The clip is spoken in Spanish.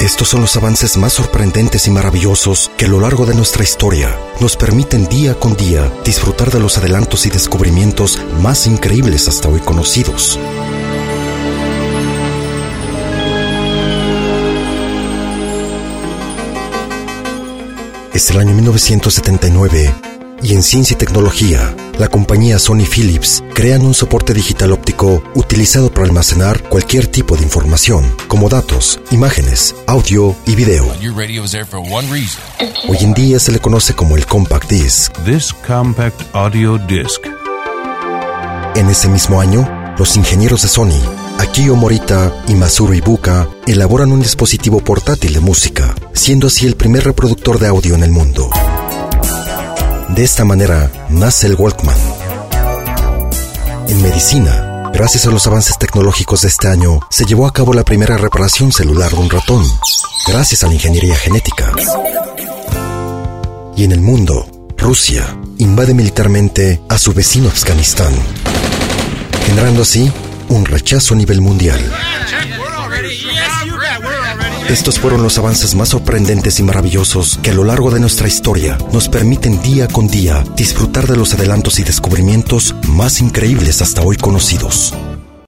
Estos son los avances más sorprendentes y maravillosos que a lo largo de nuestra historia nos permiten día con día disfrutar de los adelantos y descubrimientos más increíbles hasta hoy conocidos. Es el año 1979 y en ciencia y tecnología, la compañía Sony Philips crean un soporte digital óptico utilizado para almacenar cualquier tipo de información, como datos, imágenes, audio y video. Hoy en día se le conoce como el Compact Disc. This compact audio disc. En ese mismo año, los ingenieros de Sony, Akio Morita y Masuro Ibuka, elaboran un dispositivo portátil de música, siendo así el primer reproductor de audio en el mundo. De esta manera, nace el Walkman. En medicina, gracias a los avances tecnológicos de este año, se llevó a cabo la primera reparación celular de un ratón, gracias a la ingeniería genética. Y en el mundo, Rusia invade militarmente a su vecino Afganistán, generando así un rechazo a nivel mundial. Estos fueron los avances más sorprendentes y maravillosos que a lo largo de nuestra historia nos permiten día con día disfrutar de los adelantos y descubrimientos más increíbles hasta hoy conocidos.